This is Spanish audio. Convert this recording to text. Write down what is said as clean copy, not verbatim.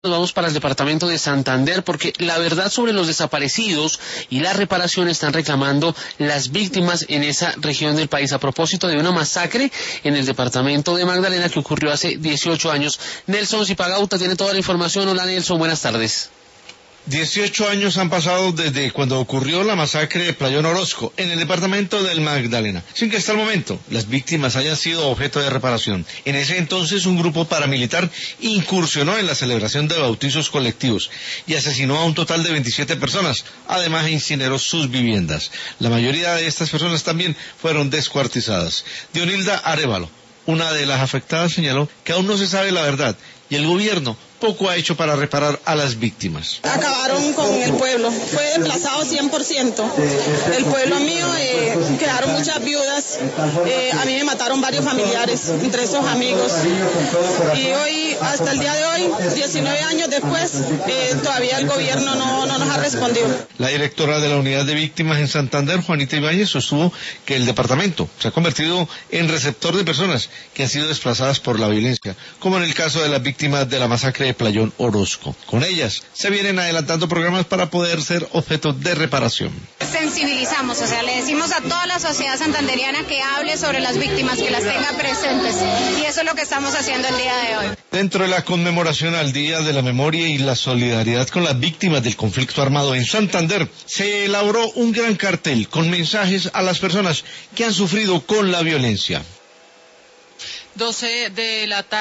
Nos vamos para el departamento de Santander porque la verdad sobre los desaparecidos y la reparación están reclamando las víctimas en esa región del país a propósito de una masacre en el departamento de Magdalena que ocurrió hace 18 años. Nelson Zipagauta tiene toda la información. Hola Nelson, buenas tardes. 18 años han pasado desde cuando ocurrió la masacre de Playón Orozco, en el departamento del Magdalena, sin que hasta el momento las víctimas hayan sido objeto de reparación. En ese entonces un grupo paramilitar incursionó en la celebración de bautizos colectivos y asesinó a un total de 27 personas, además incineró sus viviendas. La mayoría de estas personas también fueron descuartizadas. Dionilda Arévalo, una de las afectadas, señaló que aún no se sabe la verdad y el gobierno poco ha hecho para reparar a las víctimas. Acabaron con el pueblo, fue desplazado 100%. El pueblo mío, quedaron muchas viudas, a mí me mataron varios familiares, entre esos amigos. Y hoy, hasta el día de hoy, 19 años después, todavía el gobierno no nos ha respondido. La directora de la Unidad de Víctimas en Santander, Juanita Ibáñez, sostuvo que el departamento se ha convertido en receptor de personas que han sido desplazadas por la violencia, como en el caso de las víctimas de la masacre de Playón Orozco. Con ellas se vienen adelantando programas para poder ser objeto de reparación. Sensibilizamos, o sea, le decimos a toda la sociedad santanderiana que hable sobre las víctimas, que las tenga presentes, y eso es lo que estamos haciendo el día de hoy. Dentro de la conmemoración al Día de la Memoria y la Solidaridad con las víctimas del conflicto armado en Santander, se elaboró un gran cartel con mensajes a las personas que han sufrido con la violencia. 12 de la tarde.